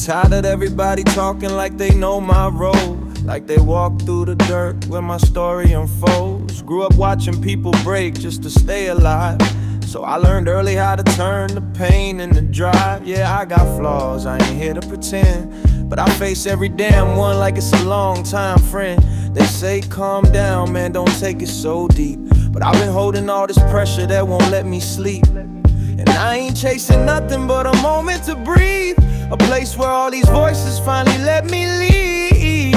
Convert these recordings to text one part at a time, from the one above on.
tired of everybody talking like they know my role, like they walk through the dirt where my story unfolds. Grew up watching people break just to stay alive, so I learned early how to turn the pain into drive. Yeah, I got flaws, I ain't here to pretend, but I face every damn one like it's a long time friend. They say calm down, man, don't take it so deep, but I've been holding all this pressure that won't let me sleep. And I ain't chasing nothing but a moment to breathe, a place where all these voices finally let me leave.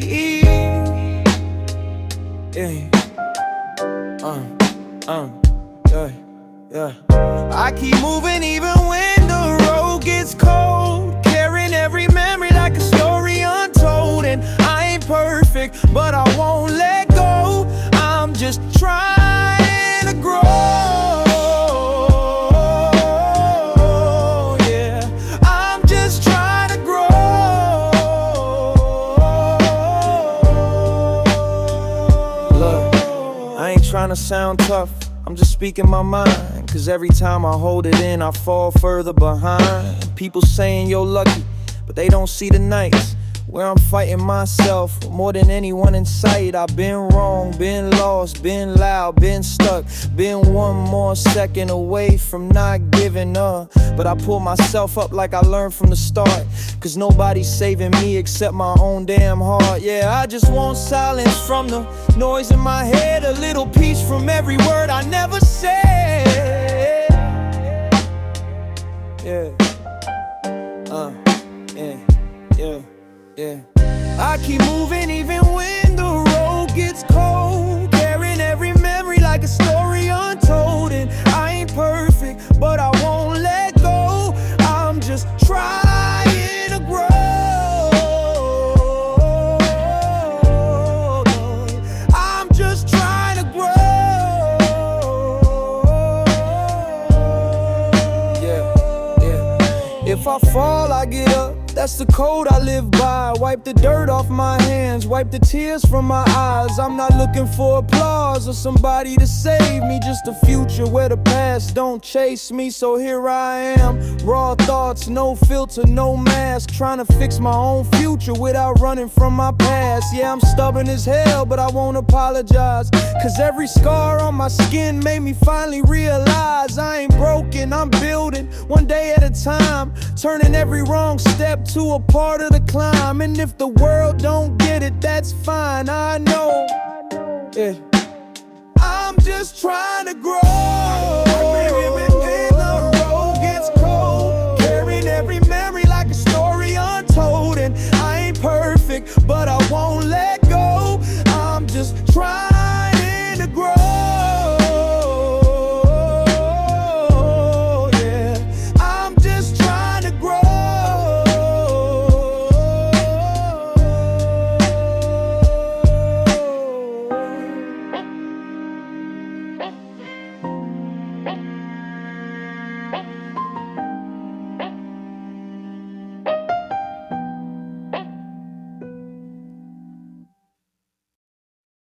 Yeah. I keep moving even when the road gets cold, carrying every memory like a story untold. And I ain't perfect, but I won't let go. I'm just trying to grow. Trying to sound tough, I'm just speaking my mind, cause every time I hold it in I fall further behind. People saying you're lucky, but they don't see the nights where I'm fighting myself more than anyone in sight. I've been wrong, been lost, been loud, been stuck, been one more second away from not giving up. But I pull myself up like I learned from the start, cause nobody's saving me except my own damn heart. Yeah, I just want silence from the noise in my head, a little peace from every word I never said. Yeah. Yeah. I keep moving even when the road gets cold, carrying every memory like a story untold. And I ain't perfect, but I won't let go. I'm just trying to grow. I'm just trying to grow. Yeah. If I fall, I get up. That's the code I live by. Wipe the dirt off my hands, wipe the tears from my eyes. I'm not looking for applause or somebody to save me, just a future where the past don't chase me. So here I am, raw thoughts, no filter, no mask, trying to fix my own future without running from my past. Yeah, I'm stubborn as hell, but I won't apologize, cause every scar on my skin made me finally realize I ain't broken, I'm building one day at a time, turning every wrong step to a part of the climb. And if the world don't get it, that's fine, I know. Yeah. I'm just trying to grow.